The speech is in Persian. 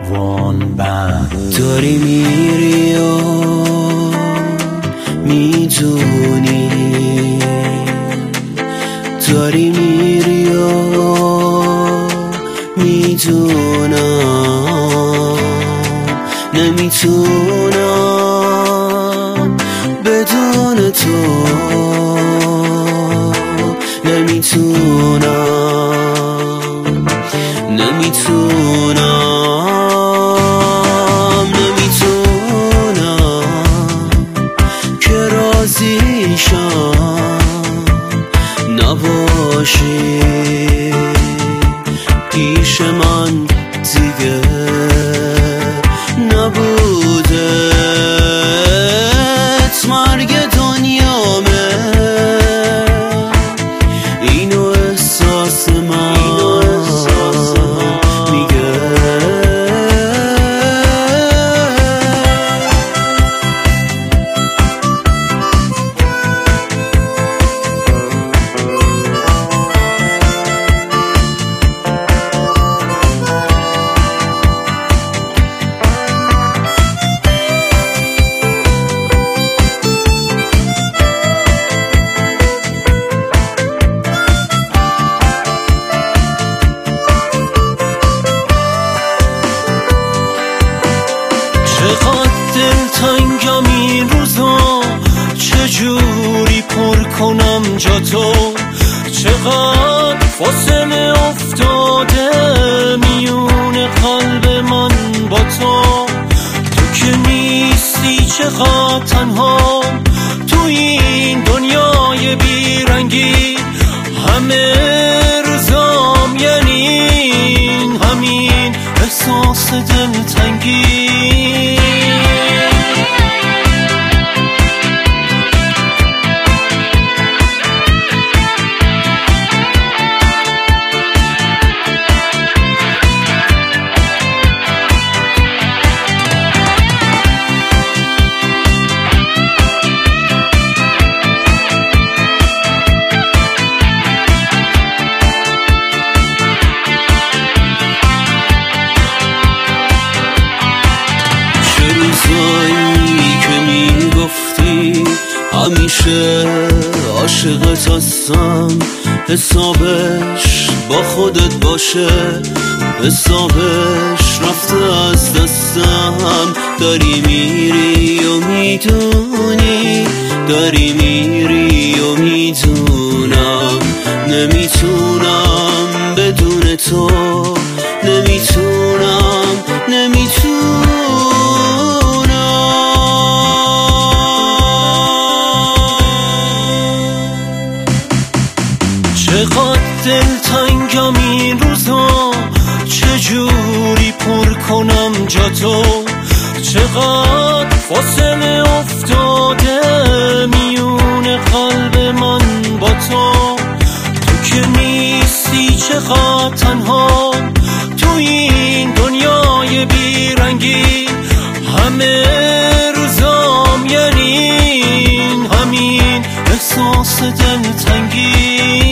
داری میری و میدونی، داری میری و میدونم، نمیتونم بدون تو، نمیتونم، که راضیشم نباشی پیش من دیگه، نبودت مرگ دنیامه، اینو احساس من میگه. چقدر دلتنگم این روزا، چجوری پر کنم جا تو، چقدر فاصله افتاده میون قلب من با تو، تو که نیستی چقدر تنها تو این دنیای بیرنگی، همه روزام یعنی همین احساس دلتنگی. روزایی که میگفتی همیشه عاشقت هستم، حسابش با خودت باشه، حسابش رفته از دستم. داری میری و میدونی، داری میری و میدونم، نمیتونم بدون تو، نمیتونم، نمیتونم. چقدر دلتنگم این روزا، چجوری پر کنم جا تو، چقدر فاصله افتاده میون قلب من با تو، تو که نیستی چقدر تنها تو این دنیای بیرنگی، همه روزام یعنی همین احساس دلتنگی.